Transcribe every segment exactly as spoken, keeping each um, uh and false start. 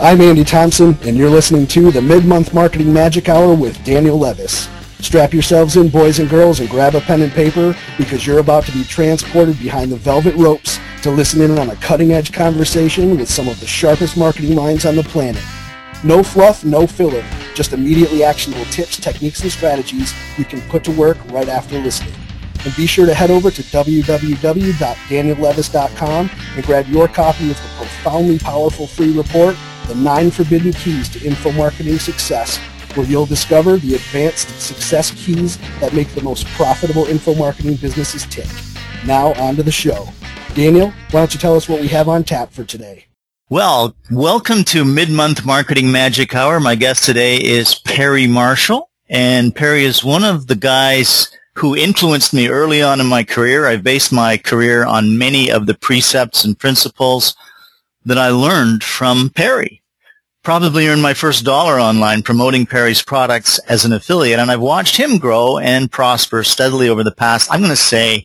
I'm Andy Thompson, and you're listening to the Mid-Month Marketing Magic Hour with Daniel Levis. Strap yourselves in, boys and girls, and grab a pen and paper because you're about to be transported behind the velvet ropes to listen in on a cutting-edge conversation with some of the sharpest marketing minds on the planet. No fluff, no filler, just immediately actionable tips, techniques, and strategies you can put to work right after listening. And be sure to head over to w w w dot daniel levis dot com and grab your copy of the profoundly powerful free report, The Nine Forbidden Keys to Info Marketing Success, where you'll discover the advanced success keys that make the most profitable info marketing businesses tick. Now, on to the show. Daniel, why don't you tell us what we have on tap for today? Well, welcome to Mid-Month Marketing Magic Hour. My guest today is Perry Marshall, and Perry is one of the guys who influenced me early on in my career. I based my career on many of the precepts and principles that I learned from Perry. Probably earned my first dollar online promoting Perry's products as an affiliate, and I've watched him grow and prosper steadily over the past, I'm going to say,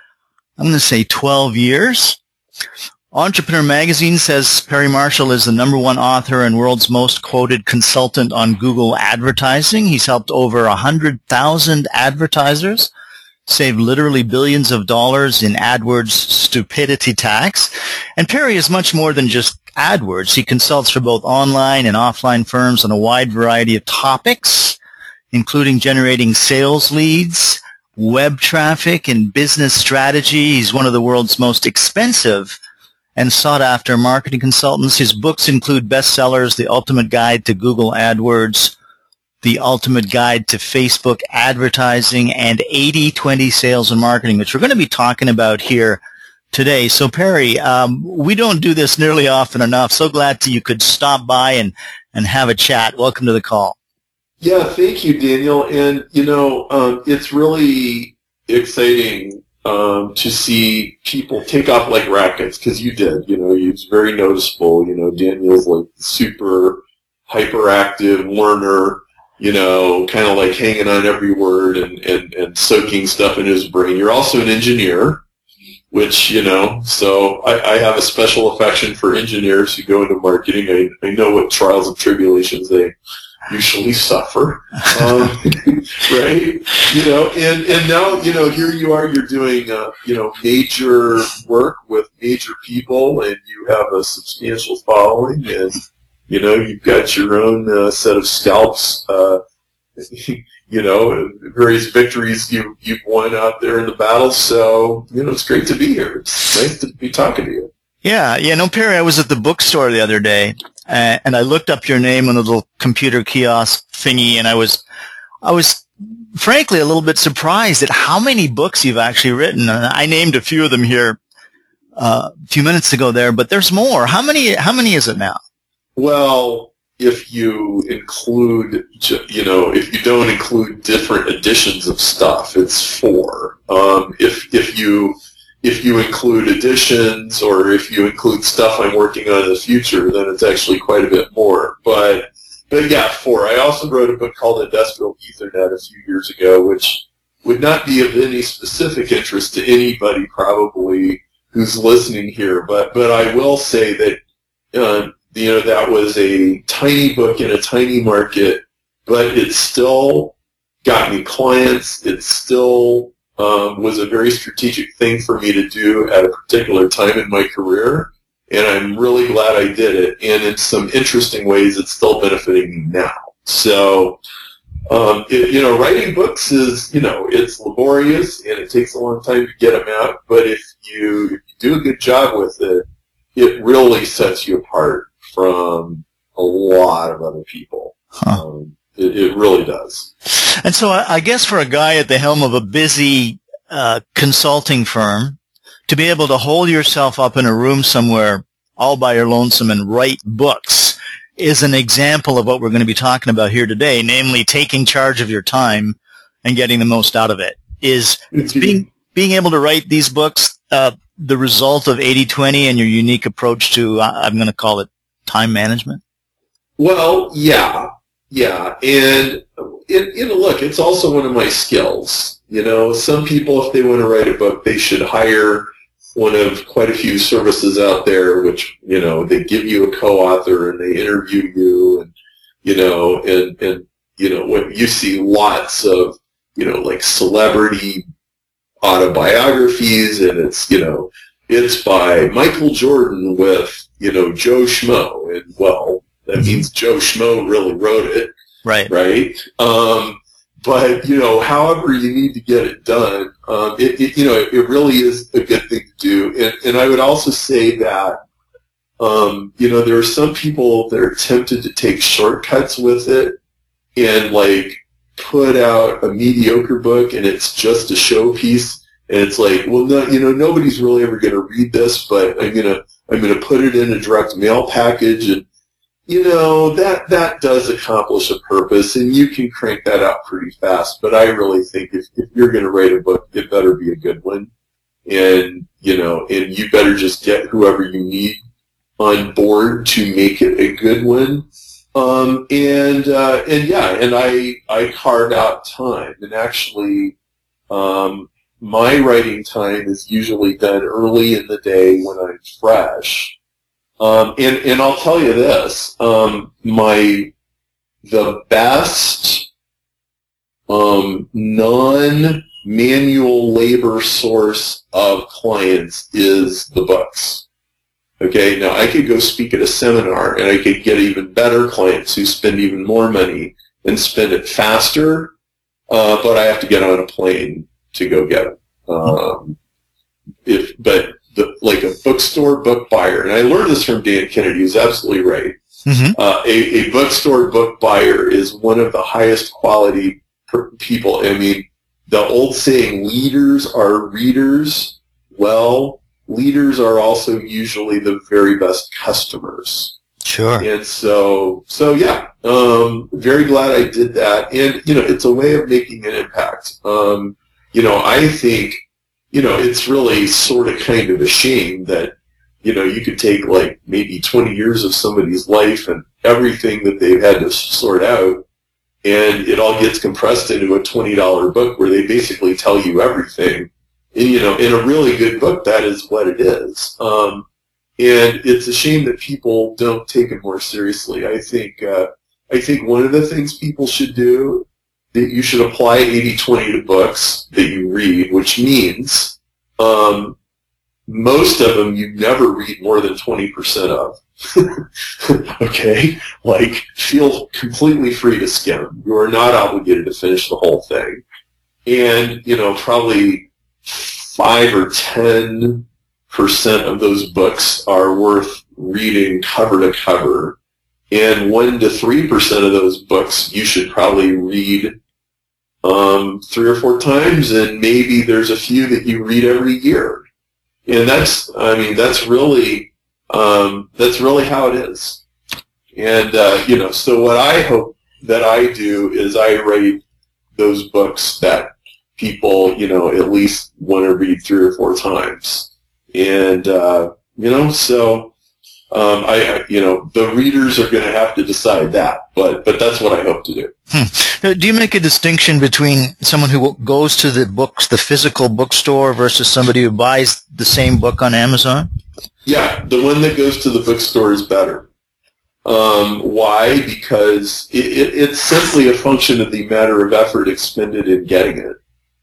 I'm going to say twelve years. Entrepreneur Magazine says Perry Marshall is the number one author and world's most quoted consultant on Google advertising. He's helped over one hundred thousand advertisers save literally billions of dollars in AdWords stupidity tax. And Perry is much more than just AdWords. He consults for both online and offline firms on a wide variety of topics, including generating sales leads, web traffic, and business strategy. He's one of the world's most expensive and sought-after marketing consultants. His books include bestsellers, The Ultimate Guide to Google AdWords, The Ultimate Guide to Facebook Advertising, and eighty twenty Sales and Marketing, which we're going to be talking about here today. So, Perry, um, we don't do this nearly often enough. So glad to, you could stop by and, and have a chat. Welcome to the call. Yeah, thank you, Daniel. And, you know, um, it's really exciting Um, to see people take off like rockets, because you did. You know, it's very noticeable. You know, Daniel's like super hyperactive learner, you know, kind of like hanging on every word and, and, and soaking stuff in his brain. You're also an engineer, which, you know, so I, I have a special affection for engineers who go into marketing. I, I know what trials and tribulations they usually suffer, um, right? You know, and, and now, you know, here you are, you're doing, uh, you know, major work with major people, and you have a substantial following, and, you know, you've got your own uh, set of scalps, uh, you know, various victories you, you've won out there in the battle. So, you know, it's great to be here. It's nice to be talking to you. Yeah, yeah, no, Perry, I was at the bookstore the other day, uh, and I looked up your name on the little computer kiosk thingy, and I was, I was frankly a little bit surprised at how many books you've actually written. And I named a few of them here uh, a few minutes ago there, but there's more. How many? How many is it now? Well, if you include, you know, if you don't include different editions of stuff, it's four. Um, if if you If you include additions, or if you include stuff I'm working on in the future, then it's actually quite a bit more. But, but yeah, four. I also wrote a book called Industrial Ethernet a few years ago, which would not be of any specific interest to anybody probably who's listening here. But, but I will say that, uh, you know, that was a tiny book in a tiny market, but it still got me clients. It still Um, was a very strategic thing for me to do at a particular time in my career, and I'm really glad I did it. And in some interesting ways, it's still benefiting me now. So, um, it, you know, writing books is, you know, it's laborious and it takes a long time to get them out. But if you, if you do a good job with it, it really sets you apart from a lot of other people. Huh. Um, It, it really does. And so I, I guess for a guy at the helm of a busy uh, consulting firm, to be able to hold yourself up in a room somewhere all by your lonesome and write books is an example of what we're going to be talking about here today, namely taking charge of your time and getting the most out of it. Is being, being able to write these books uh, the result of eighty twenty and your unique approach to, uh, I'm going to call it, time management? Well, yeah. Yeah, and it, you know, look, it's also one of my skills. You know, some people, if they want to write a book, they should hire one of quite a few services out there, which, you know, they give you a co-author and they interview you, and, you know, and, and, you know, what you see lots of, you know, like celebrity autobiographies, and it's, you know, it's by Michael Jordan with, you know, Joe Schmo, and, well, that means Joe Schmo really wrote it. Right. Right. Um, but, you know, however you need to get it done, um, it, it, you know, it, it really is a good thing to do. And, and I would also say that, um, you know, there are some people that are tempted to take shortcuts with it and, like, put out a mediocre book and it's just a showpiece. And it's like, well, no, you know, nobody's really ever going to read this, but I'm going to, I'm going to put it in a direct mail package, and, you know, that, that does accomplish a purpose, and you can crank that out pretty fast. But I really think if, if you're going to write a book, it better be a good one. And, you know, and you better just get whoever you need on board to make it a good one. Um, and, uh, and yeah, and I, I carve out time. And actually, um, my writing time is usually done early in the day when I'm fresh. Um, and, and I'll tell you this, um, my, the best, um, non-manual labor source of clients is the books. Okay, now I could go speak at a seminar and I could get even better clients who spend even more money and spend it faster, uh, but I have to get on a plane to go get them. Um, if, but, The, like a bookstore book buyer, and I learned this from Dan Kennedy, who's absolutely right. Mm-hmm. Uh, a, a bookstore book buyer is one of the highest quality per- people. I mean, the old saying, leaders are readers. Well, leaders are also usually the very best customers. Sure. And so, so yeah, um, very glad I did that. And, you know, it's a way of making an impact. Um, you know, I think, you know, it's really sort of kind of a shame that, you know, you could take like maybe twenty years of somebody's life and everything that they've had to sort out, and it all gets compressed into a twenty dollar book where they basically tell you everything. And, you know, in a really good book, that is what it is. Um, and it's a shame that people don't take it more seriously. I think, uh, I think one of the things people should do, that you should apply eighty twenty to books that you read, which means um, most of them you never read more than twenty percent of. Okay? Like, feel completely free to skim. You are not obligated to finish the whole thing. And, you know, probably five or ten percent of those books are worth reading cover to cover. And one to three percent of those books you should probably read Um, three or four times, and maybe there's a few that you read every year. And that's, I mean, that's really, um, that's really how it is. And, uh, you know, so what I hope that I do is I write those books that people, you know, at least want to read three or four times. And, uh, you know, so, Um, I, you know, the readers are going to have to decide that, but but that's what I hope to do. Hmm. Do you make a distinction between someone who goes to the books, the physical bookstore, versus somebody who buys the same book on Amazon? Yeah, the one that goes to the bookstore is better. Um, why? Because it, it, it's simply a function of the matter of effort expended in getting it.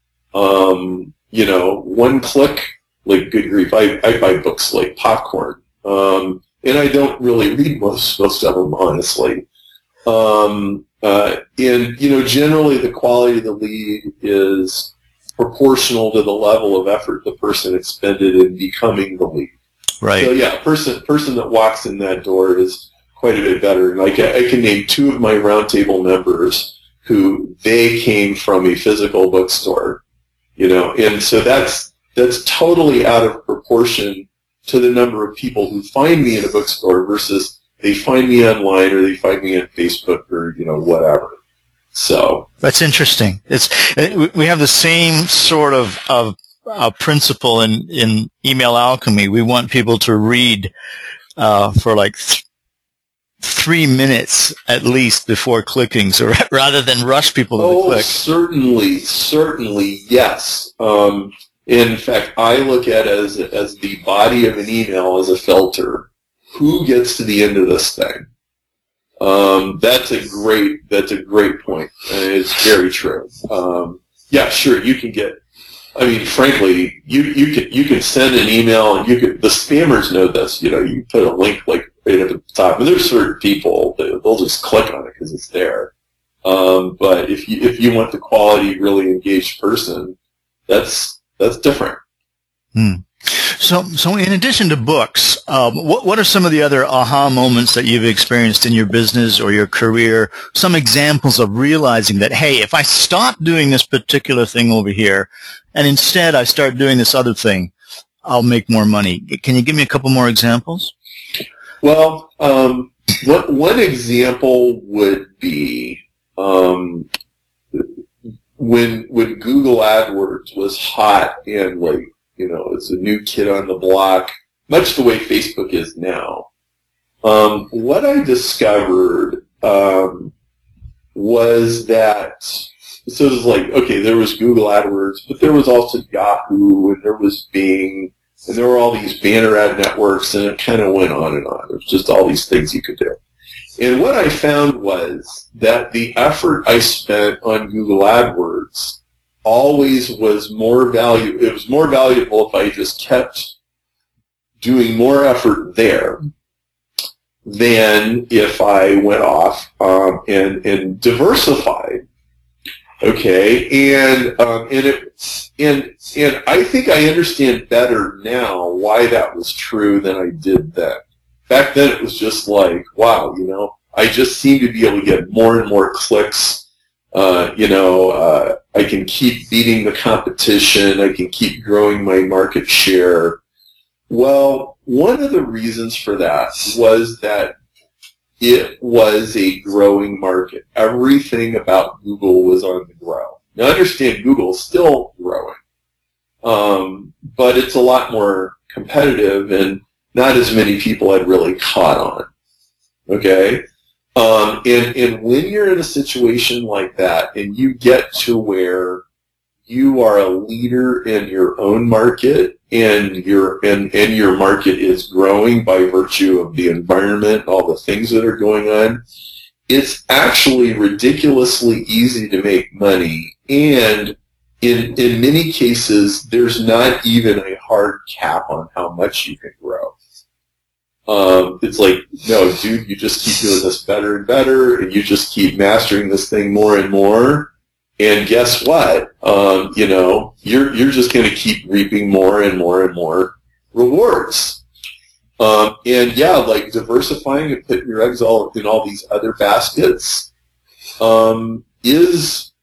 Um, you know, one click, like, good grief, I, I buy books like popcorn. Um, And I don't really read most most of them, honestly. Um, uh, and, you know, generally the quality of the lead is proportional to the level of effort the person expended in becoming the lead. Right. So, yeah, person person that walks in that door is quite a bit better. Like, I, I can name two of my roundtable members who they came from a physical bookstore, you know, and so that's that's totally out of proportion to the number of people who find me in a bookstore versus they find me online or they find me on Facebook or, you know, whatever. So that's interesting. It's we have the same sort of of uh, principle in in email alchemy. We want people to read uh, for like th- three minutes at least before clicking, so rather than rush people to oh, click. Certainly, certainly, yes. Um, In fact, I look at it as, as the body of an email as a filter. Who gets to the end of this thing? Um, that's a great, that's a great point. And it's very true. Um, yeah, sure, you can get, I mean, frankly, you, you can, you can send an email and you can, the spammers know this, you know, you put a link like right at the top, and there's certain people that they'll just click on it because it's there. Um, but if you, if you want the quality, really engaged person, that's, that's different. Hmm. So, so in addition to books, um, what what are some of the other aha moments that you've experienced in your business or your career? Some examples of realizing that, hey, if I stop doing this particular thing over here, and instead I start doing this other thing, I'll make more money. Can you give me a couple more examples? Well, um, what, one example would be um, when when Google AdWords was hot and like, you know, it's a new kid on the block, much the way Facebook is now. Um, what I discovered um, was that, so it was like, okay, there was Google AdWords, but there was also Yahoo, and there was Bing, and there were all these banner ad networks, and it kind of went on and on. There was just all these things you could do. And what I found was that the effort I spent on Google AdWords always was more value. It was more valuable if I just kept doing more effort there than if I went off um, and and diversified. Okay, and um, and it and and I think I understand better now why that was true than I did then. Back then, it was just like, wow, you know, I just seem to be able to get more and more clicks. Uh, you know, uh, I can keep beating the competition. I can keep growing my market share. Well, one of the reasons for that was that it was a growing market. Everything about Google was on the grow. Now, I understand Google is still growing, um, but it's a lot more competitive, and not as many people had really caught on. Okay? Um, and, and when you're in a situation like that and you get to where you are a leader in your own market and your and, and your market is growing by virtue of the environment, all the things that are going on, it's actually ridiculously easy to make money. And in in many cases, there's not even a hard cap on how much you can grow. Um, it's like, no, dude, you just keep doing this better and better, and you just keep mastering this thing more and more. And guess what? Um, you know, you're you're just going to keep reaping more and more and more rewards. Um, and yeah, like diversifying and putting your eggs all in all these other baskets um, is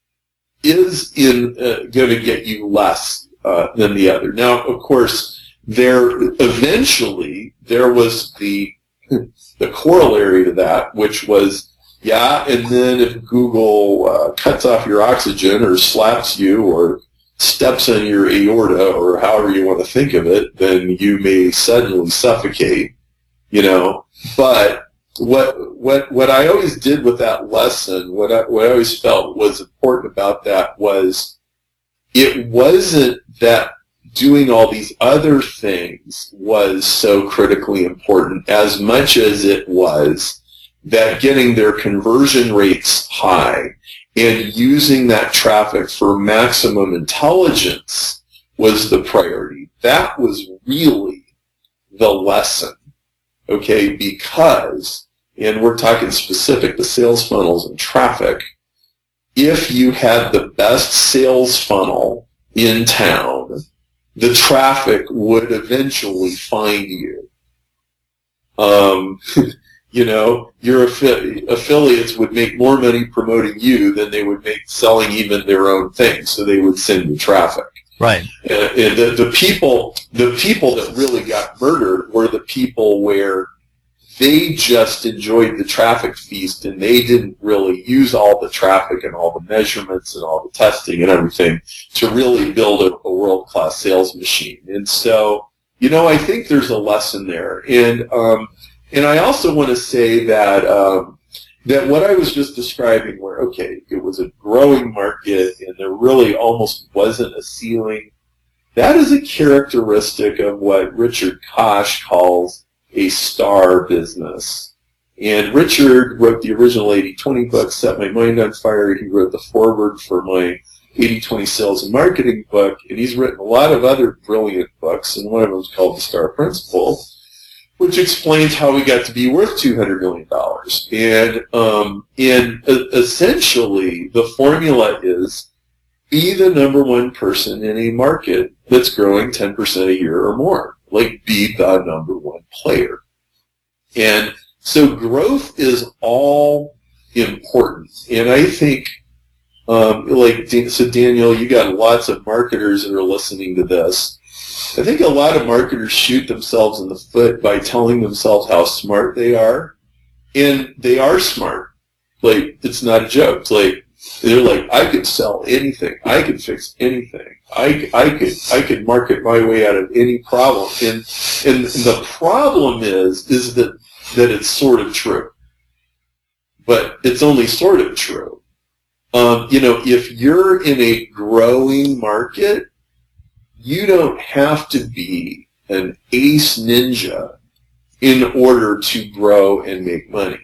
is in uh, going to get you less uh, than the other. Now, of course, there eventually there was the the corollary to that, which was, yeah, and then if Google uh, cuts off your oxygen or slaps you or steps on your aorta or however you want to think of it, then you may suddenly suffocate, you know. But what what what I always did with that lesson, what I, what I always felt was important about that was it wasn't that doing all these other things was so critically important as much as it was that getting their conversion rates high and using that traffic for maximum intelligence was the priority. That was really the lesson, okay, because, and we're talking specific to sales funnels and traffic, if you had the best sales funnel in town, the traffic would eventually find you. Um, you know, your affi- affiliates would make more money promoting you than they would make selling even their own things, so they would send you traffic. Right. Uh, and the, the people, the people that really got murdered were the people where they just enjoyed the traffic feast and they didn't really use all the traffic and all the measurements and all the testing and everything to really build a, a world-class sales machine. And so, you know, I think there's a lesson there. And um, and I also want to say that um, that what I was just describing where, okay, it was a growing market and there really almost wasn't a ceiling, that is a characteristic of what Richard Koch calls a star business. And Richard wrote the original eighty twenty book, Set My Mind on Fire. He wrote the foreword for my eighty twenty Sales and Marketing book, and he's written a lot of other brilliant books, and one of them is called The Star Principle, which explains how we got to be worth two hundred million dollars. And, um, and uh, essentially, the formula is be the number one person in a market that's growing ten percent a year or more. Like, be the number one player. And so growth is all important. And I think, um, like, so Daniel, you got lots of marketers that are listening to this. I think a lot of marketers shoot themselves in the foot by telling themselves how smart they are. And they are smart. Like, it's not a joke. It's like, they're like, I could sell anything. I could fix anything. I, I could I could market my way out of any problem. And and the problem is is that that it's sort of true, but it's only sort of true. Um, you know, if you're in a growing market, you don't have to be an ace ninja in order to grow and make money.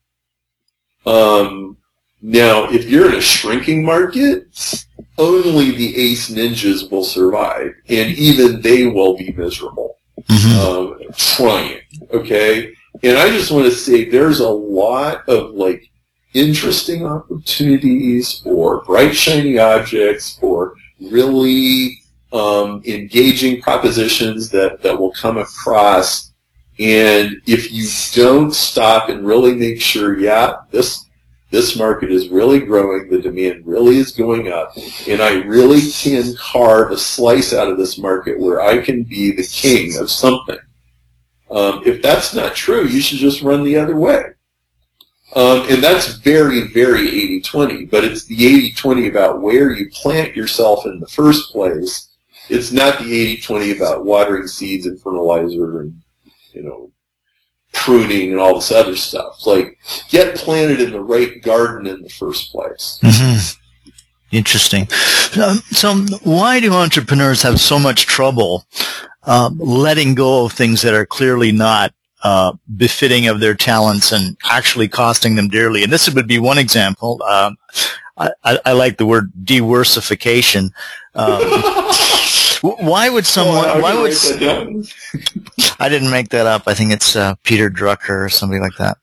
Um. Now, if you're in a shrinking market, only the ace ninjas will survive, and even they will be miserable, mm-hmm. um, trying, okay? And I just want to say there's a lot of, like, interesting opportunities or bright, shiny objects or really um, engaging propositions that, that will come across, and if you don't stop and really make sure, yeah, this This market is really growing, the demand really is going up, and I really can carve a slice out of this market where I can be the king of something. Um, if that's not true, you should just run the other way. Um, and that's very, very eighty twenty, but it's the eighty twenty about where you plant yourself in the first place. It's not the eighty twenty about watering seeds and fertilizer and, you know, pruning and all this other stuff. Like, get planted in the right garden in the first place. Mm-hmm. Interesting. Um, so why do entrepreneurs have so much trouble um, letting go of things that are clearly not uh, befitting of their talents and actually costing them dearly? And this would be one example. Um, I, I, I like the word diversification. Um, Why would someone? Oh, why would? I didn't make that up. I think it's uh, Peter Drucker or somebody like that.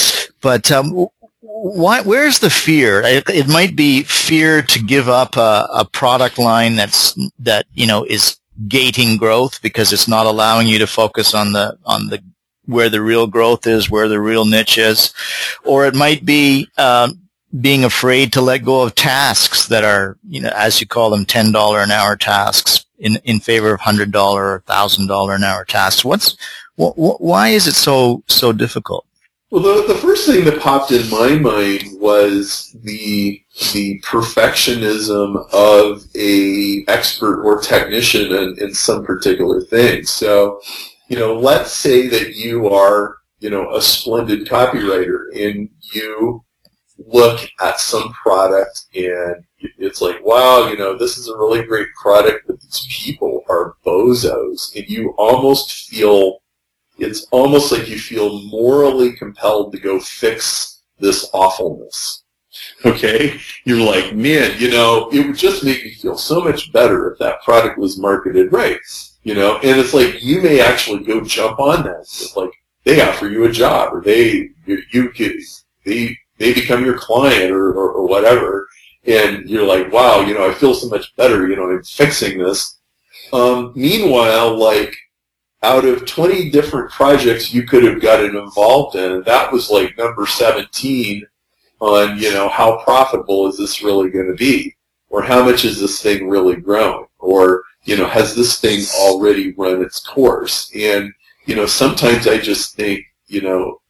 But um, why? Where's the fear? It, it might be fear to give up a, a product line that's that you know is gating growth because it's not allowing you to focus on the on the where the real growth is, where the real niche is, or it might be um, being afraid to let go of tasks that are, you know, as you call them, ten dollars an hour tasks in, in favor of one hundred dollars or one thousand dollars an hour tasks. What's, wh- wh- why is it so, so difficult? Well, the, the first thing that popped in my mind was the, the perfectionism of a expert or technician in, in some particular thing. So, you know, let's say that you are, you know, a splendid copywriter and you look at some product and it's like, wow, you know, this is a really great product, but these people are bozos. And you almost feel, it's almost like you feel morally compelled to go fix this awfulness. Okay? You're like, man, you know, it would just make me feel so much better if that product was marketed right. You know, and it's like you may actually go jump on that. It's like they offer you a job, or they you, you could they they become your client, or, or or whatever, and you're like, wow, you know, I feel so much better. You know, I'm fixing this. Um, meanwhile, like out of twenty different projects you could have gotten involved in, that was like number seventeen on, you know, how profitable is this really going to be, or how much is this thing really growing, or you know, has this thing already run its course? And, you know, sometimes I just think, you know,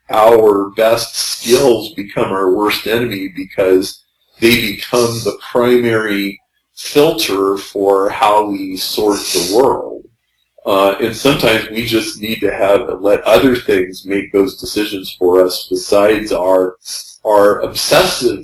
our best skills become our worst enemy because they become the primary filter for how we sort the world. Uh, and sometimes we just need to have let other things make those decisions for us besides our our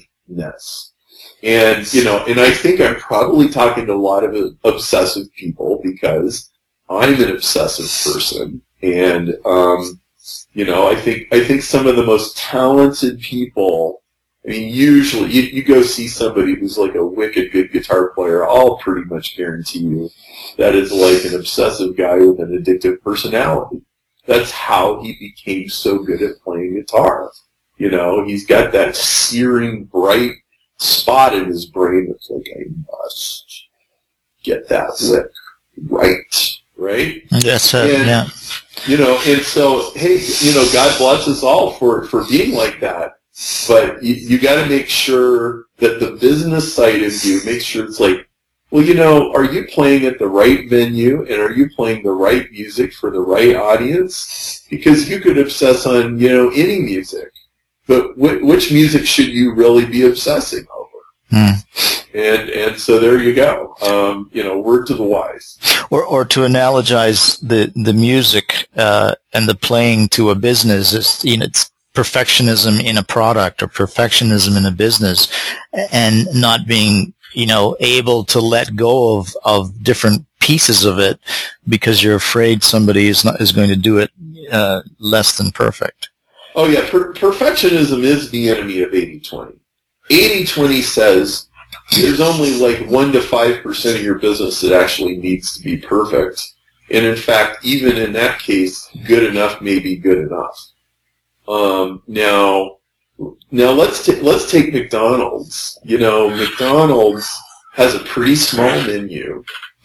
obsessiveness. And, you know, and I think I'm probably talking to a lot of obsessive people because I'm an obsessive person. And, um, you know, I think, I think some of the most talented people, I mean, usually you, you go see somebody who's like a wicked good guitar player, I'll pretty much guarantee you that is like an obsessive guy with an addictive personality. That's how he became so good at playing guitar. You know, he's got that searing, bright spot in his brain that's like, I must get that lick right, right? That's it, and, yeah. You know, and so, hey, you know, God bless us all for, for being like that. But you, you got to make sure that the business side of you, make sure it's like, well, you know, are you playing at the right venue and are you playing the right music for the right audience? Because you could obsess on, you know, any music. But wh- which music should you really be obsessing over? Hmm. And and so there you go. Um, you know, word to the wise. Or or to analogize the the music uh, and the playing to a business, it's, you know, it's perfectionism in a product or perfectionism in a business, and not being, you know, able to let go of, of different pieces of it because you're afraid somebody is not is going to do it uh, less than perfect. Oh yeah, per- perfectionism is the enemy of eighty twenty. eighty twenty says there's only like one to five percent of your business that actually needs to be perfect. And in fact, even in that case, good enough may be good enough. Um, now, now let's ta- let's take McDonald's. You know, McDonald's has a pretty small menu,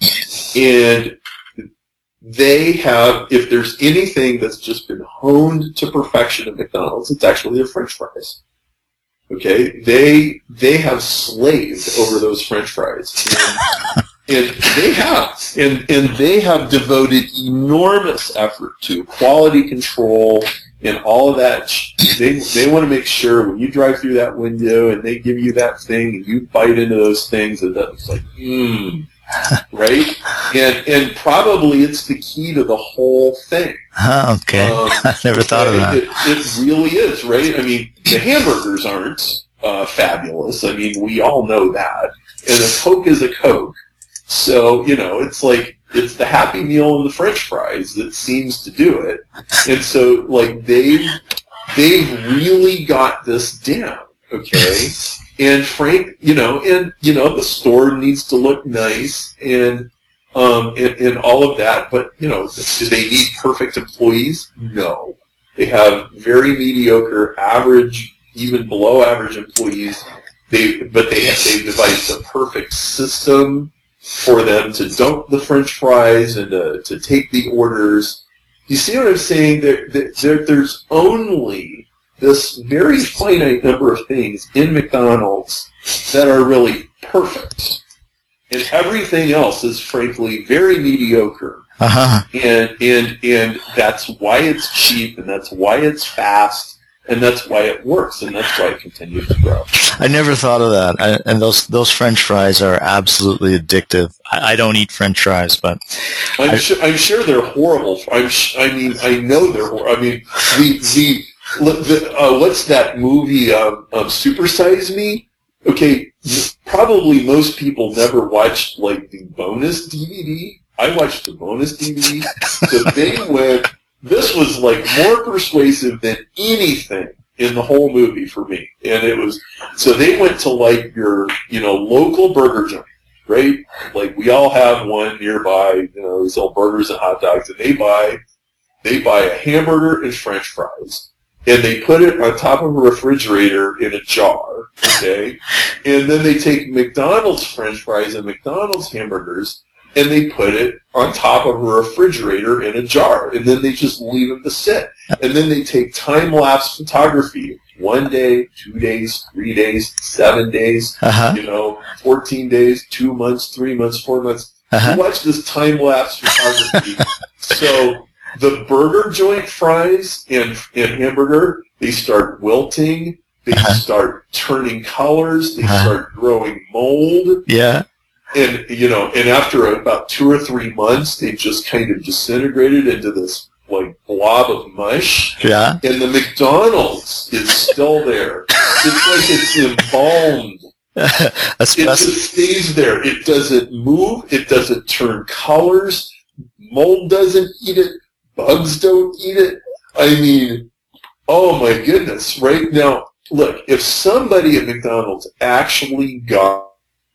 and they have, if there's anything that's just been honed to perfection at McDonald's, it's actually their French fries. Okay, they they have slaved over those French fries, and, and they have, and and they have devoted enormous effort to quality control and all of that. They they want to make sure when you drive through that window and they give you that thing and you bite into those things, and that's like, mmm, right? And and probably it's the key to the whole thing. Oh, okay, um, I never thought of that. It, it really is, right? I mean, the hamburgers aren't uh, fabulous. I mean, we all know that. And a Coke is a Coke. So, you know, it's like, it's the Happy Meal and the French fries that seems to do it. And so, like, they've, they've really got this down, okay? And Frank, you know, and, you know, the store needs to look nice and, um, and, and all of that. But, you know, do they need perfect employees? No. They have very mediocre, average, even below average employees. They, but they have, they've devised a perfect system for them to dump the French fries and to, to take the orders. You see what I'm saying? There, there, there's only this very finite number of things in McDonald's that are really perfect. And everything else is frankly very mediocre. Uh-huh. And, and, and that's why it's cheap, and that's why it's fast, and that's why it works, and that's why it continues to grow. I never thought of that. I, and those those French fries are absolutely addictive. I, I don't eat French fries, but I'm I, sure I'm sure they're horrible. I'm sh- I mean I know they're horrible. I mean the the, the uh, what's that movie? Um, um, Super Size Me. Okay, probably most people never watched like the bonus D V D. I watched the bonus D V D. So they went. This was like more persuasive than anything in the whole movie for me. And it was, so they went to like your, you know, local burger joint, right? Like we all have one nearby, you know, they sell burgers and hot dogs, and they buy, they buy a hamburger and French fries. And they put it on top of a refrigerator in a jar, okay? And then they take McDonald's French fries and McDonald's hamburgers, and they put it on top of a refrigerator in a jar, and then they just leave them to sit. And then they take time-lapse photography, one day, two days, three days, seven days, uh-huh. you know, fourteen days, two months, three months, four months. Uh-huh. You watch this time-lapse photography. So the burger joint fries and, and hamburger, they start wilting, they uh-huh. start turning colors, they uh-huh. start growing mold. Yeah. And, you know, and after about two or three months, they just kind of disintegrated into this, like, blob of mush. Yeah. And the McDonald's is still there. It's like it's embalmed A spec- it just stays there. It doesn't move. It doesn't turn colors. Mold doesn't eat it. Bugs don't eat it. I mean, oh my goodness. Right now, look, if somebody at McDonald's actually got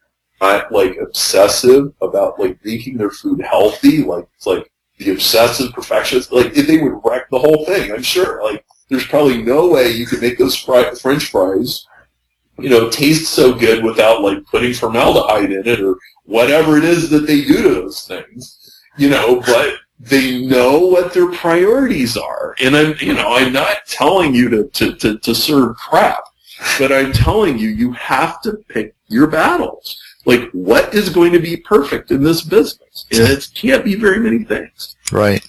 like obsessive about like making their food healthy, like it's like the obsessive perfectionist, like they would wreck the whole thing, I'm sure. Like there's probably no way you could make those fry- French fries, you know, taste so good without like putting formaldehyde in it or whatever it is that they do to those things, you know, but they know what their priorities are. And I'm, you know, I'm not telling you to, to, to, to serve crap, but I'm telling you, you have to pick your battles. Like, what is going to be perfect in this business? And it can't be very many things. Right.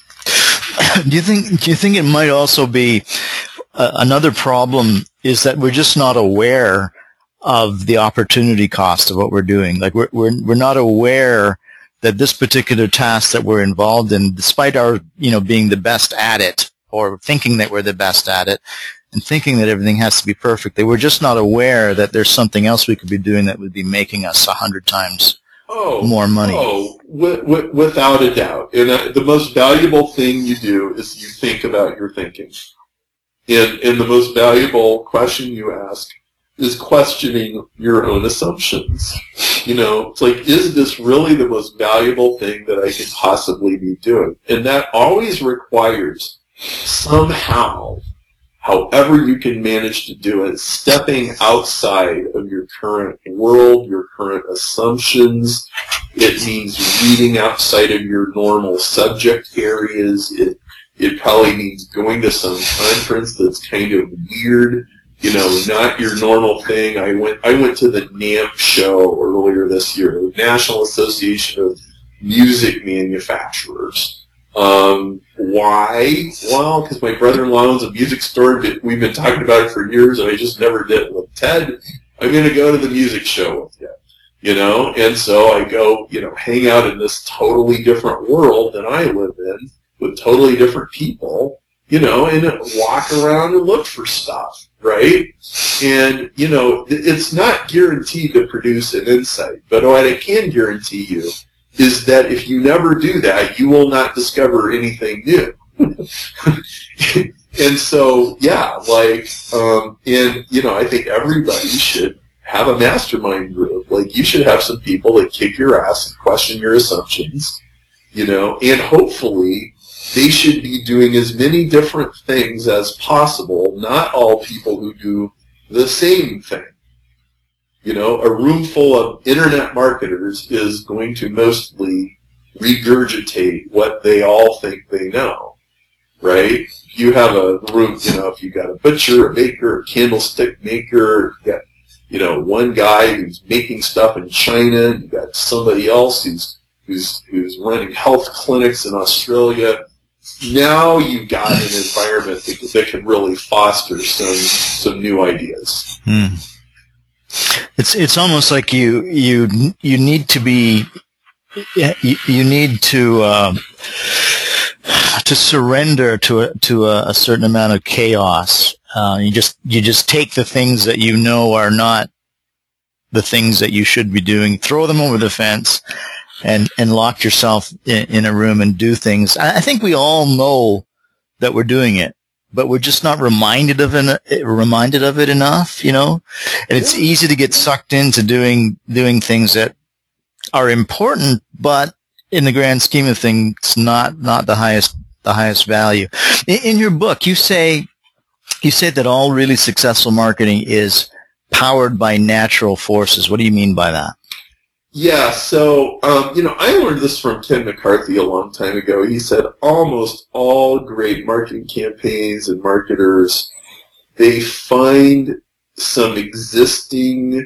Do you think, do you think it might also be uh, another problem is that we're just not aware of the opportunity cost of what we're doing? Like, we're, we're, we're not aware that this particular task that we're involved in, despite our, you know, being the best at it or thinking that we're the best at it and thinking that everything has to be perfect, that we're just not aware that there's something else we could be doing that would be making us a hundred times oh, more money. Oh, w- w- without a doubt. And uh, the most valuable thing you do is you think about your thinking. And, and the most valuable question you ask is questioning your own assumptions. You know, it's like, is this really the most valuable thing that I could possibly be doing? And that always requires somehow, however you can manage to do it, stepping outside of your current world, your current assumptions. It means reading outside of your normal subject areas. It, it probably means going to some conference that's kind of weird. You know, not your normal thing. I went I went to the NAMM show earlier this year, the National Association of Music Manufacturers. Um, why? Well, because my brother-in-law owns a music store. We've been talking about it for years, and I just never did. With Ted, I'm going to go to the music show with you. You know, and so I go, you know, hang out in this totally different world than I live in, with totally different people, you know, and walk around and look for stuff. Right? And, you know, it's not guaranteed to produce an insight, but what I can guarantee you is that if you never do that, you will not discover anything new. And so, yeah, like, um, and, you know, I think everybody should have a mastermind group. Like, you should have some people that kick your ass and question your assumptions, you know, and hopefully they should be doing as many different things as possible, not all people who do the same thing. You know, a room full of internet marketers is going to mostly regurgitate what they all think they know, right? You have a room, you know, if you've got a butcher, a baker, a candlestick maker, you've got, you know, one guy who's making stuff in China, and you've got somebody else who's, who's, who's running health clinics in Australia. Now you've got an environment that, that can really foster some some new ideas. Hmm. It's it's almost like you you you need to be you, you need to um, to surrender to a, to a, a certain amount of chaos. Uh, you just you just take the things that you know are not the things that you should be doing, throw them over the fence, and, and lock yourself in, in a room and do things. I, I think we all know that we're doing it, but we're just not reminded of it, reminded of it enough, you know? And it's easy to get sucked into doing, doing things that are important, but in the grand scheme of things, not, not the highest, the highest value. In, in your book, you say, you say that all really successful marketing is powered by natural forces. What do you mean by that? Yeah, so, um, you know, I learned this from Ken McCarthy a long time ago. He said almost all great marketing campaigns and marketers, they find some existing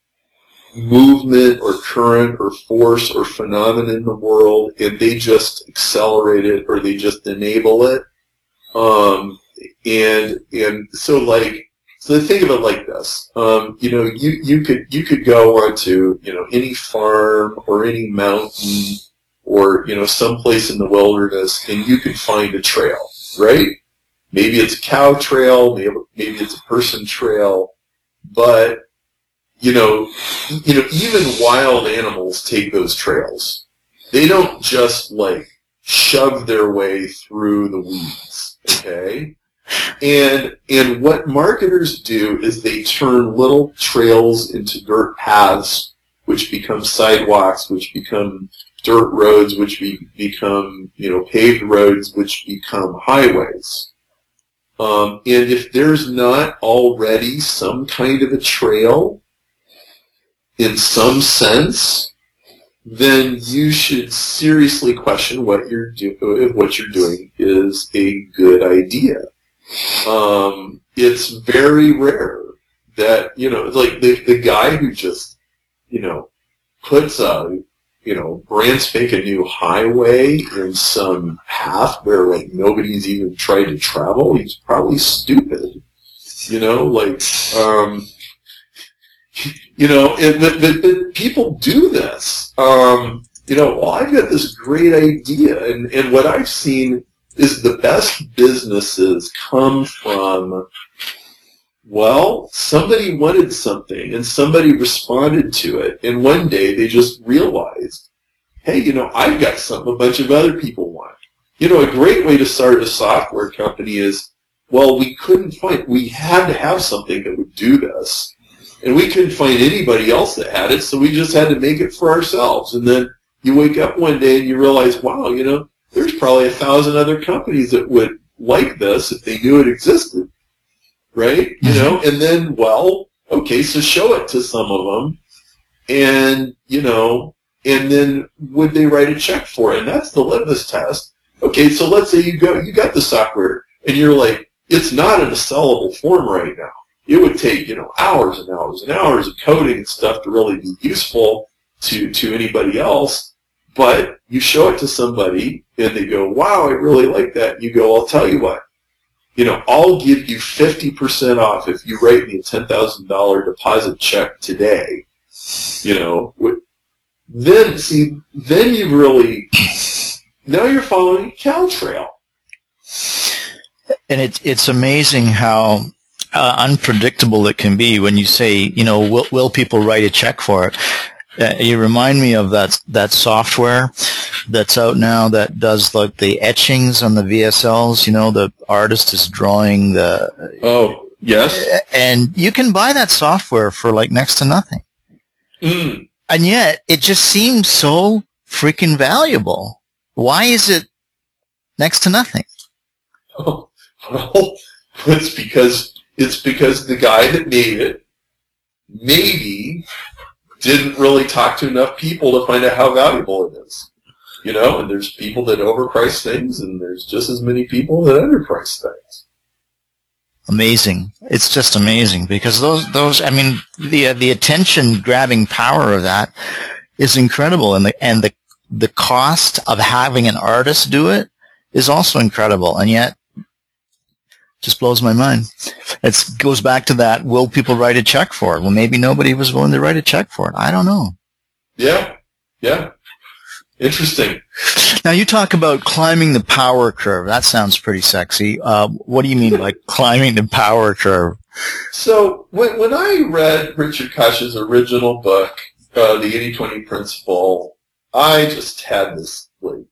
movement or current or force or phenomenon in the world, and they just accelerate it or they just enable it. Um, and, and so like, so think of it like this. Um, you know, you, you could, you could go onto, you know, any farm or any mountain or, you know, someplace in the wilderness and you could find a trail, right? Maybe it's a cow trail, maybe, maybe it's a person trail, but you know, you know, even wild animals take those trails. They don't just like shove their way through the weeds, okay? And and what marketers do is they turn little trails into dirt paths, which become sidewalks, which become dirt roads, which be, become, you know, paved roads, which become highways. Um, and if there's not already some kind of a trail in some sense, then you should seriously question what you're do- if what you're doing is a good idea. Um, it's very rare that, you know, like the, the guy who just, you know, puts a, you know, brand spanking new highway in some path where, like, nobody's even tried to travel, he's probably stupid. You know, like, um, you know, and the, the, the people do this. Um, you know, well, I've got this great idea, and, and what I've seen is the best businesses come from, well, somebody wanted something and somebody responded to it, and one day they just realized, hey, you know, I've got something a bunch of other people want. You know, a great way to start a software company is, well, we couldn't find, we had to have something that would do this, and we couldn't find anybody else that had it, so we just had to make it for ourselves. And then you wake up one day and you realize, wow, you know, there's probably a thousand other companies that would like this if they knew it existed, right? Mm-hmm. You know, and then, well, okay, so show it to some of them, and, you know, and then would they write a check for it? And that's the litmus test. Okay, so let's say you go, you got the software, and you're like, it's not in a sellable form right now. It would take, you know, hours and hours and hours of coding and stuff to really be useful to, to anybody else. But you show it to somebody, and they go, wow, I really like that. You go, I'll tell you what. You know, I'll give you fifty percent off if you write me a ten thousand dollars deposit check today. You know, then, see, then you really, now you're following CalTrail. And it's, it's amazing how uh, unpredictable it can be when you say, you know, will, will people write a check for it? Uh, you remind me of that that software that's out now that does like the etchings on the V S Ls. You know, the artist is drawing the. Oh, yes. And you can buy that software for like next to nothing. Mm. And yet, it just seems so freaking valuable. Why is it next to nothing? Oh, well, it's because it's because the guy that made it maybe didn't really talk to enough people to find out how valuable it is. You know, and there's people that overprice things, and there's just as many people that underprice things. Amazing. It's just amazing because those, those, I mean, the, uh, the attention-grabbing power of that is incredible, and the, and the, the cost of having an artist do it is also incredible, and yet just blows my mind. It goes back to that, will people write a check for it? Well, maybe nobody was willing to write a check for it. I don't know. Yeah, yeah. Interesting. Now, you talk about climbing the power curve. That sounds pretty sexy. Uh, what do you mean by climbing the power curve? So, when, when I read Richard Koch's original book, uh, The eighty twenty Principle, I just had this, like,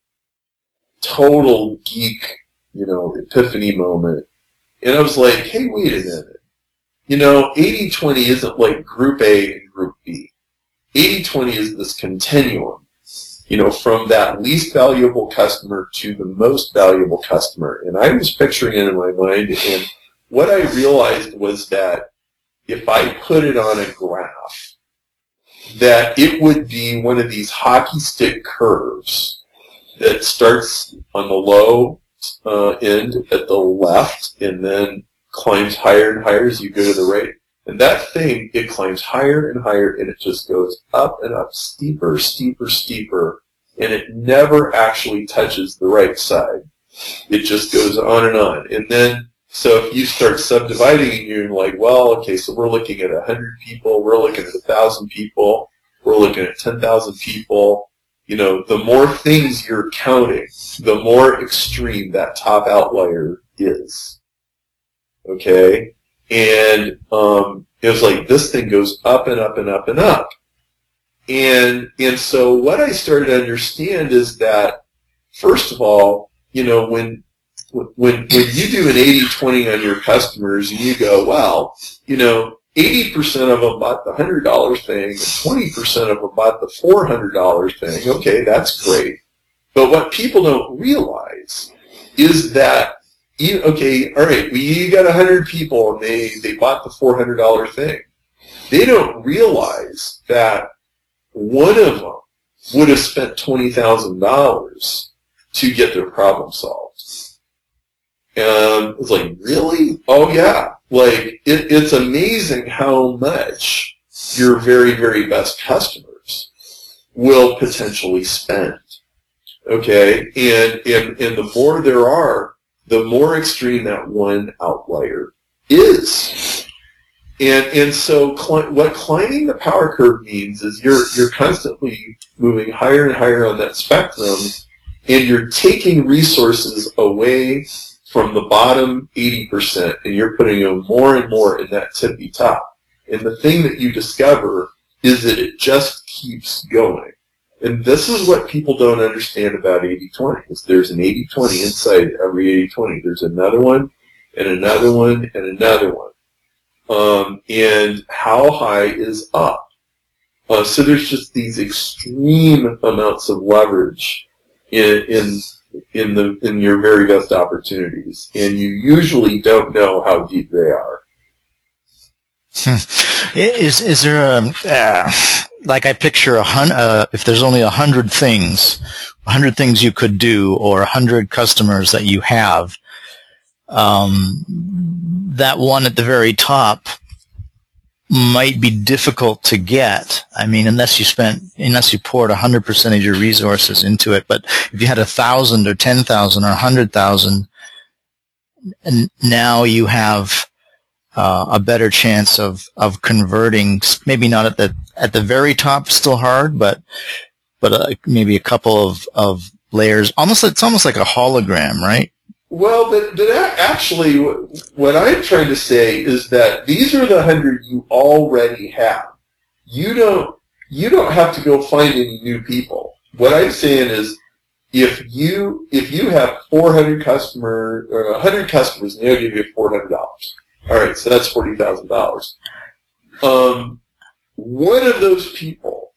total geek, you know, epiphany moment. And I was like, hey, wait a minute. You know, eighty twenty isn't like Group A and Group B. eighty twenty is this continuum, you know, from that least valuable customer to the most valuable customer. And I was picturing it in my mind, and what I realized was that if I put it on a graph, that it would be one of these hockey stick curves that starts on the low Uh, end at the left, and then climbs higher and higher as you go to the right. And that thing, it climbs higher and higher, and it just goes up and up, steeper, steeper, steeper, and it never actually touches the right side. It just goes on and on. And then, so if you start subdividing and you're like, well, okay, so we're looking at one hundred people, we're looking at one thousand people, we're looking at ten thousand people. You know, the more things you're counting, the more extreme that top outlier is. Okay? And um, It was like this thing goes up and up and up and up. And and so what I started to understand is that, first of all, you know, when when when you do an eighty twenty on your customers and you go, well, you know, eighty percent of them bought the one hundred dollar thing and twenty percent of them bought the four hundred dollar thing. Okay, that's great. But what people don't realize is that, you, okay, all right, we you got one hundred people and they, they bought the four hundred dollar thing. They don't realize that one of them would have spent twenty thousand dollars to get their problem solved. And it's like, really? Oh, yeah. Like, it, it's amazing how much your very, very best customers will potentially spend. Okay? And, and, and the more there are, the more extreme that one outlier is. And and so cli- what climbing the power curve means is you're you're constantly moving higher and higher on that spectrum, and you're taking resources away from the bottom eighty percent, and you're putting them more and more in that tippy top. And the thing that you discover is that it just keeps going. And this is what people don't understand about eighty twenty, is there's an eighty twenty inside every eighty twenty. There's another one, and another one, and another one. Um, and how high is up? Uh, so there's just these extreme amounts of leverage in in in the in your very best opportunities, and you usually don't know how deep they are. Is is there a uh, like I picture a hun- uh, if there's only a hundred things, a hundred things you could do, or a hundred customers that you have, um, that one at the very top might be difficult to get. I mean, unless you spent, unless you poured a hundred percent of your resources into it. But if you had a thousand or ten thousand or a hundred thousand, and now you have uh, a better chance of of converting. Maybe not at the at the very top, still hard, but but uh, maybe a couple of of layers. Almost, it's almost like a hologram, right? Well, but, but actually, what I'm trying to say is that these are the hundred you already have. You don't you don't have to go find any new people. What I'm saying is, if you if you have four hundred customers or one hundred customers, and they'll give you four hundred dollars. All right, so that's forty thousand dollars. Um, one of those people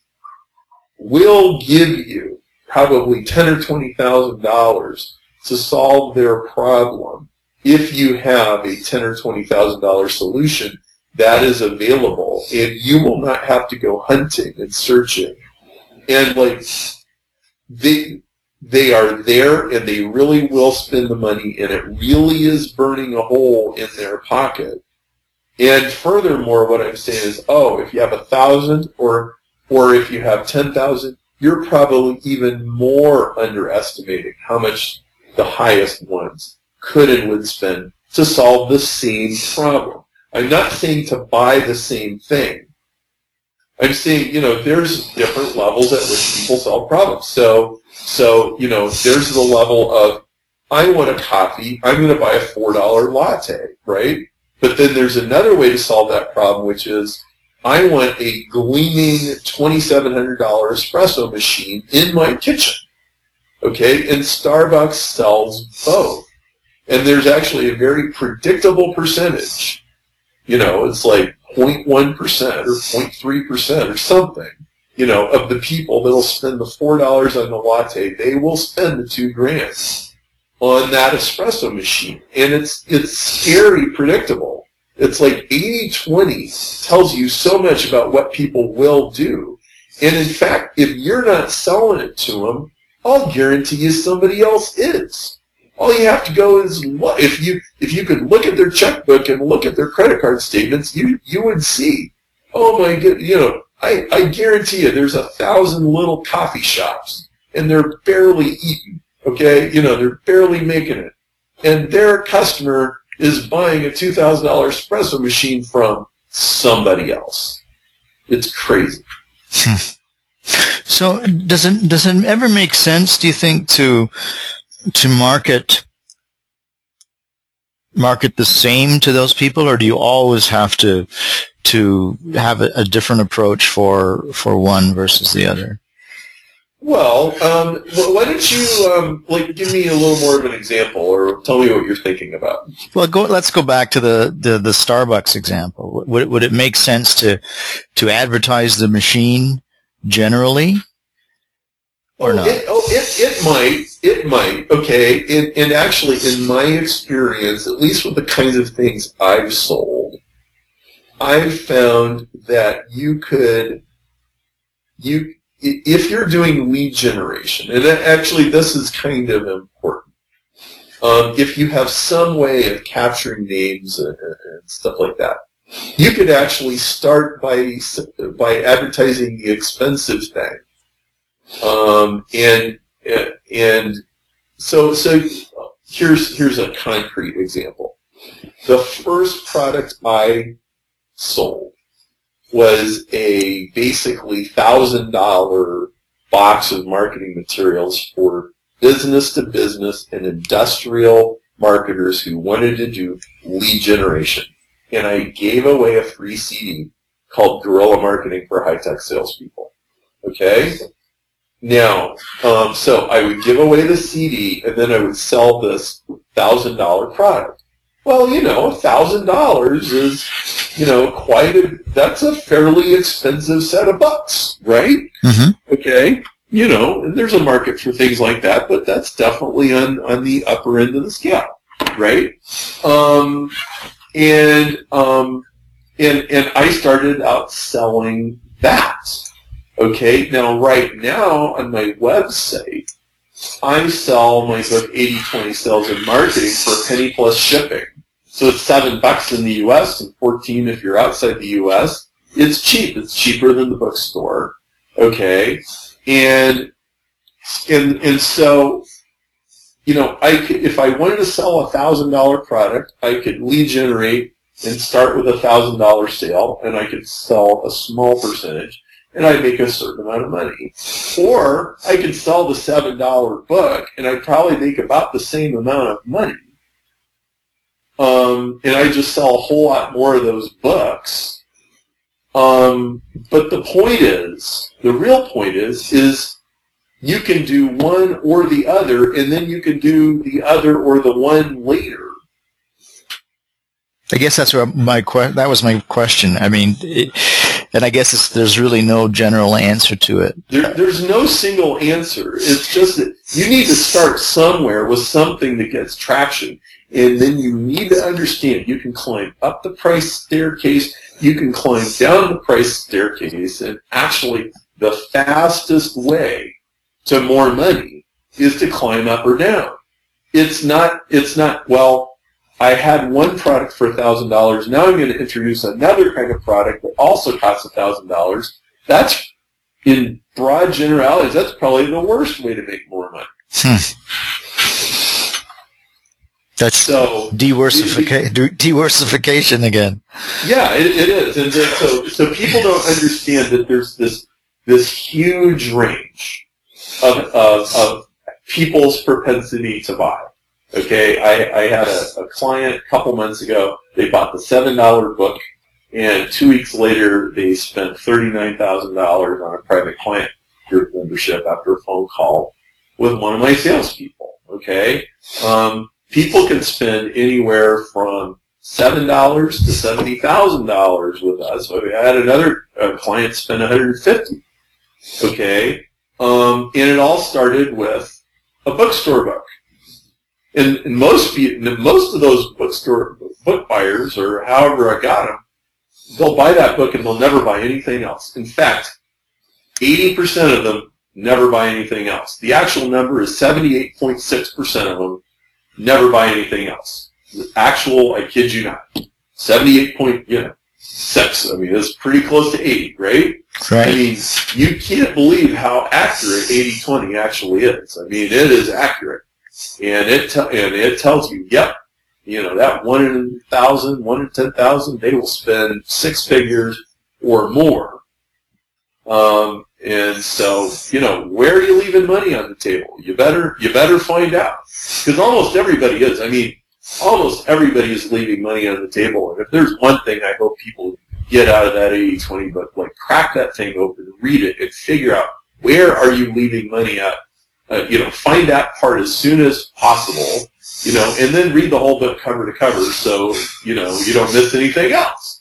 will give you probably ten or twenty thousand dollars to solve their problem if you have a ten or twenty thousand dollar solution that is available, and you will not have to go hunting and searching. And like they they are there, and they really will spend the money, and it really is burning a hole in their pocket. And furthermore, what I'm saying is, oh, if you have a thousand or or if you have ten thousand, you're probably even more underestimating how much the highest ones could and would spend to solve the same problem. I'm not saying to buy the same thing. I'm saying, you know, there's different levels at which people solve problems. So, so you know, there's the level of, I want a coffee, I'm going to buy a four dollar latte, right? But then there's another way to solve that problem, which is, I want a gleaming twenty-seven hundred dollars espresso machine in my kitchen. Okay, and Starbucks sells both. And there's actually a very predictable percentage. You know, it's like zero point one percent or zero point three percent or something, you know, of the people that will spend the four dollars on the latte, they will spend the two grand on that espresso machine. And it's it's scary predictable. It's like eighty twenty tells you so much about what people will do. And in fact, if you're not selling it to them, I'll guarantee you somebody else is. All you have to go is look. If you if you could look at their checkbook and look at their credit card statements, you you would see. Oh my god! You know, I, I guarantee you, there's a thousand little coffee shops, and they're barely eating. Okay, you know, they're barely making it, and their customer is buying a two thousand dollar espresso machine from somebody else. It's crazy. So does it does it ever make sense, do you think, to to market market the same to those people, or do you always have to to have a, a different approach for for one versus the other? Well, um, why don't you um, like give me a little more of an example, or tell me what you're thinking about? Well, go, let's go back to the, the, the Starbucks example. Would would it make sense to to advertise the machine generally, or oh, not? It, oh, it it might, it might. Okay, and, and actually, in my experience, at least with the kinds of things I've sold, I've found that you could you. If you're doing lead generation, and actually this is kind of important, um, if you have some way of capturing names and, and stuff like that, you could actually start by by advertising the expensive thing, um, and and so so here's here's a concrete example. The first product I sold was a basically thousand dollar box of marketing materials for business to business and industrial marketers who wanted to do lead generation. And I gave away a free C D called Guerrilla Marketing for High-Tech Salespeople. Okay? Now, um, so I would give away the C D and then I would sell this thousand dollar product. Well, you know, a thousand dollars is, you know, quite a, that's a fairly expensive set of bucks, right? Mm-hmm. Okay. You know, and there's a market for things like that, but that's definitely on, on the upper end of the scale, right? Um, and, um, and, and I started out selling that. Okay. Now, right now on my website, I sell my book eighty twenty Sales and Marketing for a penny plus shipping. So it's seven bucks in the U S and fourteen if you're outside the U S. It's cheap. It's cheaper than the bookstore. Okay, and and and so, you know, I could, if I wanted to sell a thousand dollar product, I could lead generate and start with a thousand dollar sale, and I could sell a small percentage, and I'd make a certain amount of money. Or I could sell the seven dollar book, and I'd probably make about the same amount of money. Um, and I just sell a whole lot more of those books. Um, but the point is, the real point is, is you can do one or the other, and then you can do the other or the one later. I guess that's what my que- that was my question. I mean, it, and I guess it's, there's really no general answer to it. There, there's no single answer. It's just that you need to start somewhere with something that gets traction, and then you need to understand you can climb up the price staircase, you can climb down the price staircase, and actually the fastest way to more money is to climb up or down. It's not, it's not, well, I had one product for one thousand dollars. Now I'm going to introduce another kind of product that also costs one thousand dollars. That's, in broad generalities, that's probably the worst way to make more money. Hmm. That's so diversification, diversification again. Yeah, it, it is. And then, so, so people don't understand that there's this this huge range of, of, of people's propensity to buy. Okay, I, I had a, a client a couple months ago. They bought the seven dollar book, and two weeks later, they spent thirty-nine thousand dollars on a private client group membership after a phone call with one of my salespeople. Okay, um, people can spend anywhere from seven dollars to seventy thousand dollars with us. So I had another uh, client spend one hundred fifty dollars. Okay, um, and it all started with a bookstore book. And, and most most of those bookstore book buyers, or however I got them, they'll buy that book and they'll never buy anything else. In fact, eighty percent of them never buy anything else. The actual number is seventy-eight point six percent of them never buy anything else. The actual, I kid you not, seventy-eight point six. I mean, it's pretty close to eighty, right? Right. I mean, you can't believe how accurate eighty twenty actually is. I mean, it is accurate. And it te- and it tells you, yep, you know, that one in a thousand, one in ten thousand, they will spend six figures or more. Um, and so, you know, where are you leaving money on the table? You better, you better find out, because almost everybody is. I mean, almost everybody is leaving money on the table. And if there's one thing I hope people get out of that eighty twenty book. Like, crack that thing open, read it, and figure out where are you leaving money at. Uh, you know, find that part as soon as possible, you know, and then read the whole book cover to cover so, you know, you don't miss anything else.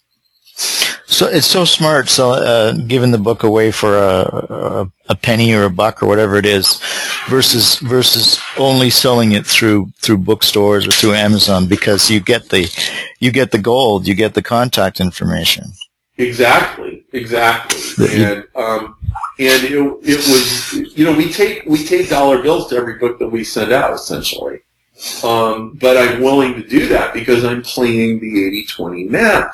So it's so smart. So uh, giving the book away for a, a a penny or a buck or whatever it is, versus versus only selling it through through bookstores or through Amazon, because you get the you get the gold, you get the contact information. Exactly, exactly, and um, and it it was, you know, we take we take dollar bills to every book that we send out essentially, um, but I'm willing to do that because I'm playing the eighty twenty math.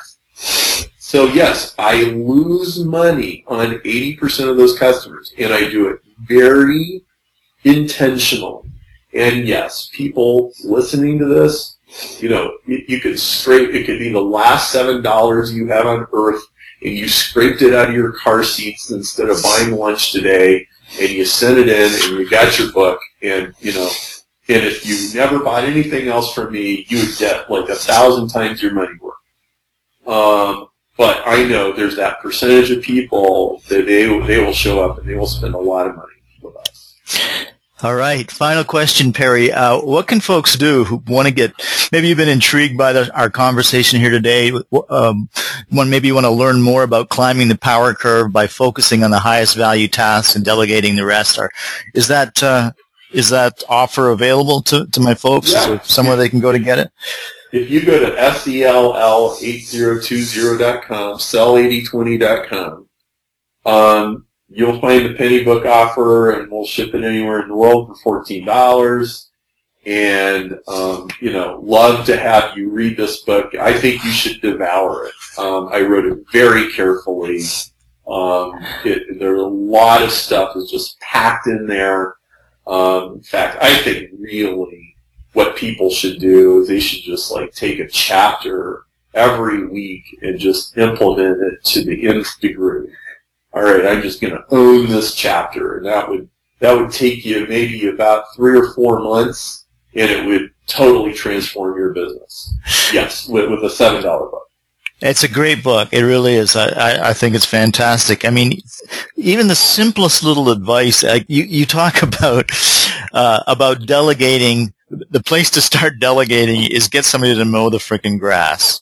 So yes, I lose money on eighty percent of those customers, and I do it very intentionally. And yes, people listening to this, you know, you, you could scrape, it could be the last seven dollars you have on earth, and you scraped it out of your car seats instead of buying lunch today, and you sent it in, and you got your book, and, you know, and if you never bought anything else from me, you would get like a thousand times your money worth. Um, But I know there's that percentage of people that they they will show up and they will spend a lot of money with us. All right. Final question, Perry. Uh, what can folks do who want to get, maybe you've been intrigued by the, our conversation here today, um, one, maybe you want to learn more about climbing the power curve by focusing on the highest value tasks and delegating the rest. Or is that, uh, is that offer available to, to my folks? Yeah. Is there somewhere they can go to get it? If you go to S E L L eight zero two zero dot com, sell eighty twenty dot com, um, you'll find the penny book offer, and we'll ship it anywhere in the world for fourteen dollars. And, um, you know, love to have you read this book. I think you should devour it. Um, I wrote it very carefully. Um, it, there's a lot of stuff that's just packed in there. Um, in fact, I think really what people should do is they should just like take a chapter every week and just implement it to the nth degree. All right, I'm just going to own this chapter, and that would that would take you maybe about three or four months, and it would totally transform your business. Yes, with, with a seven dollar book. It's a great book. It really is. I, I, I think it's fantastic. I mean, even the simplest little advice, like you, you talk about uh, about delegating. The place to start delegating is get somebody to mow the frickin' grass.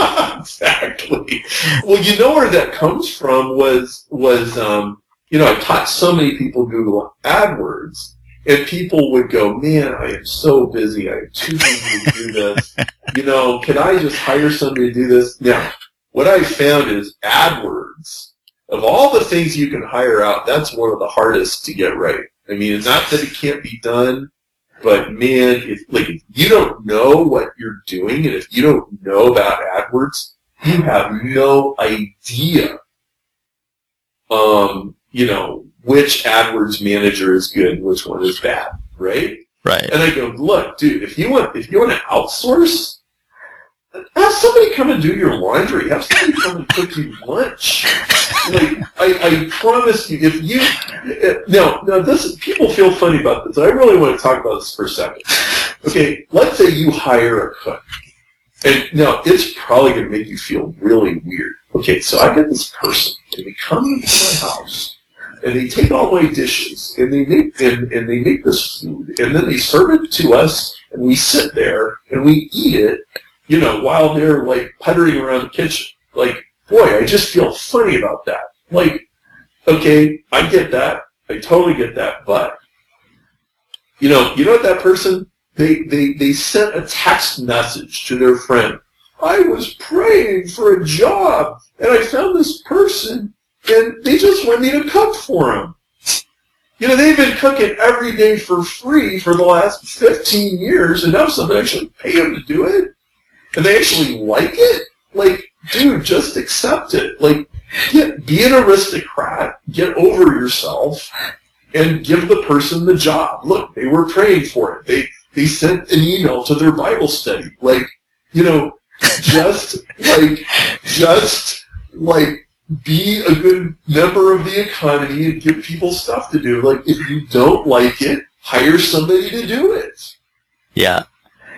Exactly. Well, you know where that comes from was, was um, you know, I taught so many people Google AdWords, and people would go, man, I am so busy. I am too busy to do this. You know, can I just hire somebody to do this? Now, what I found is AdWords, of all the things you can hire out, that's one of the hardest to get right. I mean, not that it can't be done, but man, if, like, if you don't know what you're doing, and if you don't know about AdWords, you have no idea, um, you know, which AdWords manager is good and which one is bad, right? Right. And I go, look, dude, if you want, if you want to outsource, have somebody come and do your laundry. Have somebody come and cook you lunch. Like, I, I promise you, if you, now, now this, people feel funny about this. I really want to talk about this for a second. Okay, let's say you hire a cook. And now, it's probably going to make you feel really weird. Okay, so I get this person, and they come into my house, and they take all my dishes, and they make, and, and they make this food, and then they serve it to us, and we sit there, and we eat it, you know, while they're, like, puttering around the kitchen. Like, boy, I just feel funny about that. Like, okay, I get that. I totally get that. But, you know, you know what that person, they, they, they sent a text message to their friend. I was praying for a job, and I found this person, and they just want me to cook for them. You know, they've been cooking every day for free for the last fifteen years, and now somebody actually pay them to do it? And they actually like it? Like, dude, just accept it. Like, get, be an aristocrat, get over yourself, and give the person the job. Look, they were praying for it. They they sent an email to their Bible study. Like, you know, just, like, just, like, be a good member of the economy and give people stuff to do. Like, if you don't like it, hire somebody to do it. Yeah.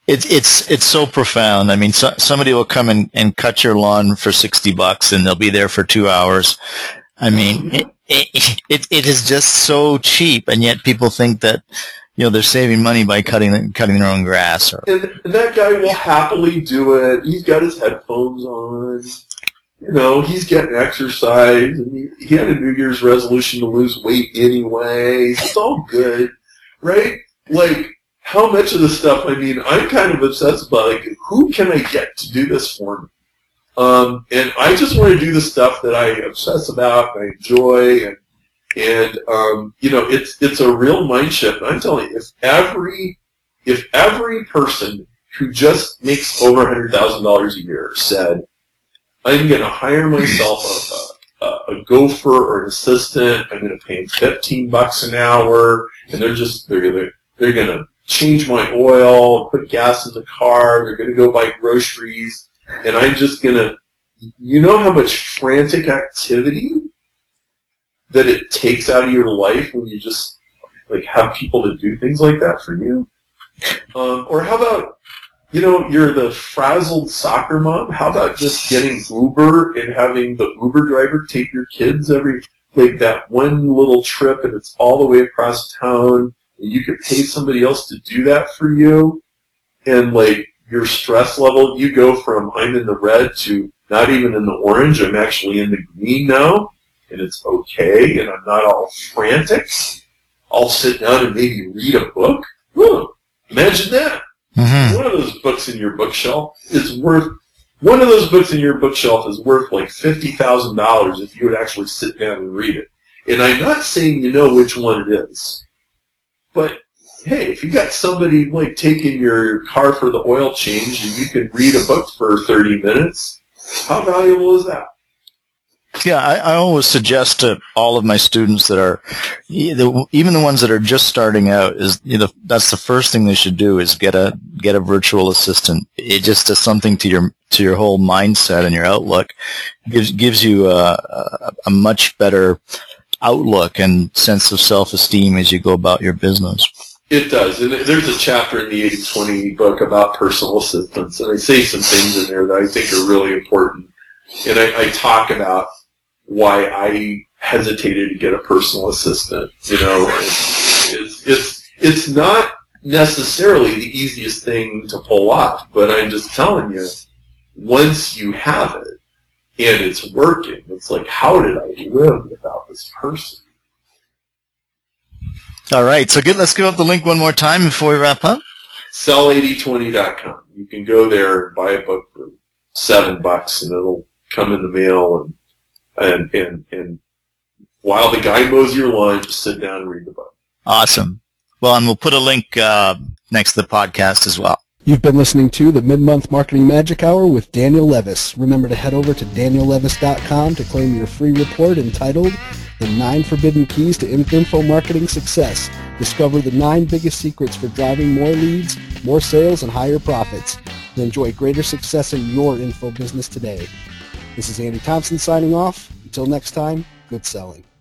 It's it's it's so profound. I mean, so, somebody will come and, and cut your lawn for sixty bucks, and they'll be there for two hours. I mean, it, it it it is just so cheap, and yet people think that, you know, they're saving money by cutting cutting their own grass. Or, and, and that guy will happily do it. He's got his headphones on. You know, he's getting exercise, and he, he had a New Year's resolution to lose weight anyway. It's all good, right? Like, how much of the stuff, I mean, I'm kind of obsessed about, like, who can I get to do this for me? Um, and I just want to do the stuff that I obsess about and I enjoy, and, and um, you know, it's it's a real mind shift. And I'm telling you, if every, if every person who just makes over one hundred thousand dollars a year said, I'm going to hire myself a, a, a gopher or an assistant, I'm going to pay them fifteen bucks an hour, and they're just, they're going to, they're going to change my oil, put gas in the car, they're going to go buy groceries, and I'm just going to, you know how much frantic activity that it takes out of your life when you just, like, have people to do things like that for you? Um, or how about, you know, you're the frazzled soccer mom, how about just getting Uber and having the Uber driver take your kids every, like, that one little trip, and it's all the way across town, and you could pay somebody else to do that for you, and, like, your stress level, you go from I'm in the red to not even in the orange, I'm actually in the green now, and it's okay, and I'm not all frantic. I'll sit down and maybe read a book. Whew, imagine that. Mm-hmm. One of those books in your bookshelf is worth, one of those books in your bookshelf is worth like fifty thousand dollars if you would actually sit down and read it. And I'm not saying you know which one it is, but hey, if you got somebody like taking your car for the oil change and you can read a book for thirty minutes, how valuable is that? Yeah, I, I always suggest to all of my students that are, even the ones that are just starting out, is, you know, that's the first thing they should do is get a get a virtual assistant. It just does something to your to your whole mindset and your outlook. It gives gives you a, a, a much better outlook and sense of self-esteem as you go about your business. It does, and there's a chapter in the eighty twenty book about personal assistants, and I say some things in there that I think are really important. And I, I talk about why I hesitated to get a personal assistant. You know, it's it's it's not necessarily the easiest thing to pull off, but I'm just telling you, once you have it and it's working, it's like, how did I live without this person? All right, so good. Let's give up the link one more time before we wrap up. sell eighty twenty dot com. You can go there and buy a book for seven bucks, and it'll come in the mail, and and and and while the guy mows your lawn, just sit down and read the book. Awesome. Well, and we'll put a link uh, next to the podcast as well. You've been listening to the Mid-Month Marketing Magic Hour with Daniel Levis. Remember to head over to daniel levis dot com to claim your free report entitled The Nine Forbidden Keys to Info Marketing Success. Discover the nine biggest secrets for driving more leads, more sales, and higher profits. And enjoy greater success in your info business today. This is Andy Thompson signing off. Until next time, good selling.